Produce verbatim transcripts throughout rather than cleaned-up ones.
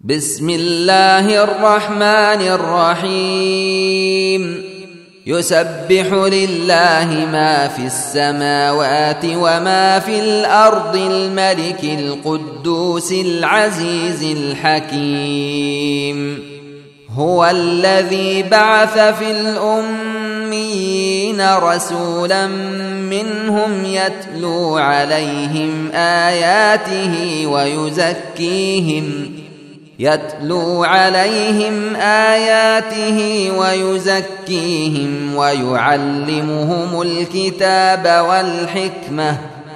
بسم الله الرحمن الرحيم يسبح لله ما في السماوات وما في الأرض الملك القدوس العزيز الحكيم هو الذي بعث في الأميين رسولا منهم يتلو عليهم آياته ويزكيهم يتلو عليهم آياته ويزكيهم ويعلمهم الكتاب والحكمة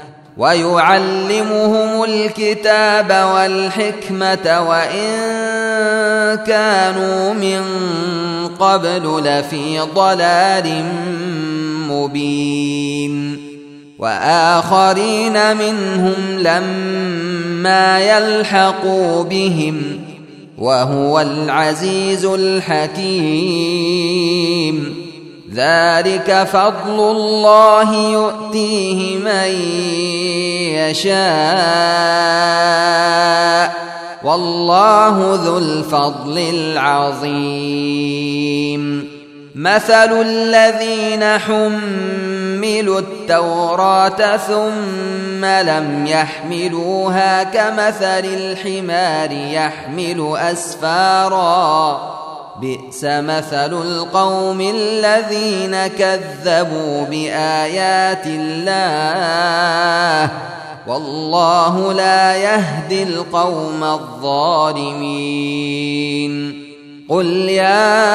ويعلمهم الكتاب والحكمة وإن كانوا من قبل لفي ضلال مبين وآخرين منهم لما يلحقوا بهم وهو العزيز الحكيم ذلك فضل الله يؤتيه من يشاء والله ذو الفضل العظيم مثل الذين حملوا التوراة ثم لم يحملوها كمثل الحمار يحمل أسفارا بئس مثل القوم الذين كذبوا بآيات الله والله لا يهدي القوم الظالمين قل يا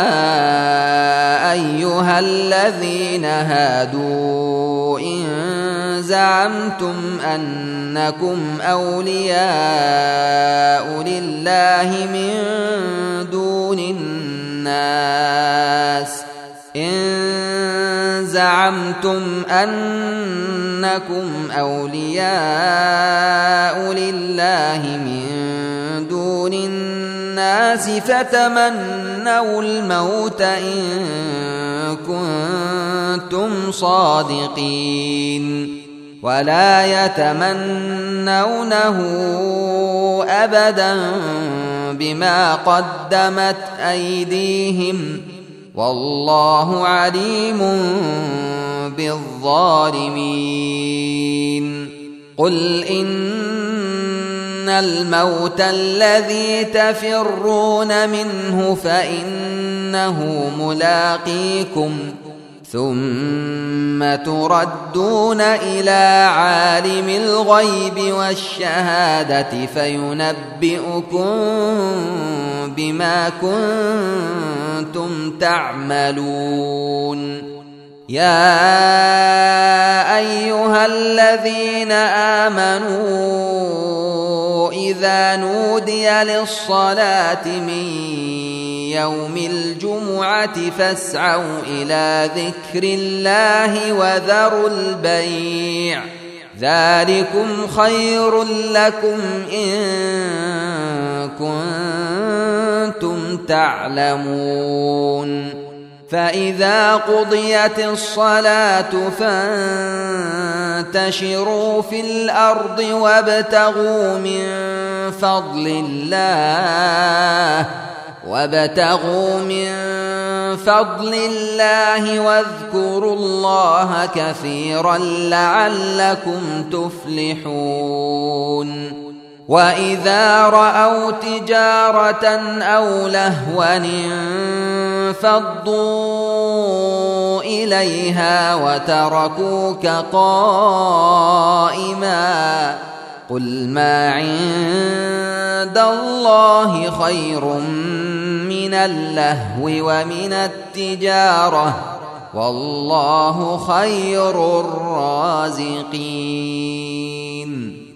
أيها الذين هادوا إن زعمتم أنكم أولياء لله من دون الناس إن زعمتم أنكم أولياء لله من دون الناس فتمنوا الموت إن كنتم صادقين ولا يتمنونه أبدا بما قدمت أيديهم والله عليم بالظالمين قل إن الموت الذي تفرون منه فإنه ملاقيكم ثم تردون إلى عالم الغيب والشهادة فينبئكم بما كنتم تعملون يا أيها الذين آمنوا إذا نودي للصلاة من يوم الجمعة فاسعوا إلى ذكر الله وذروا البيع ذلكم خير لكم إن كنتم تعلمون فإذا قضيت الصلاة فانتشروا في الأرض وابتغوا من فضل الله وابتغوا من فضل الله واذكروا الله كثيرا لعلكم تفلحون وإذا رأوا تجارة أو لهوا انفضوا إليها وتركوك قائما قل ما عند الله خير من اللهو ومن التجارة والله خير الرازقين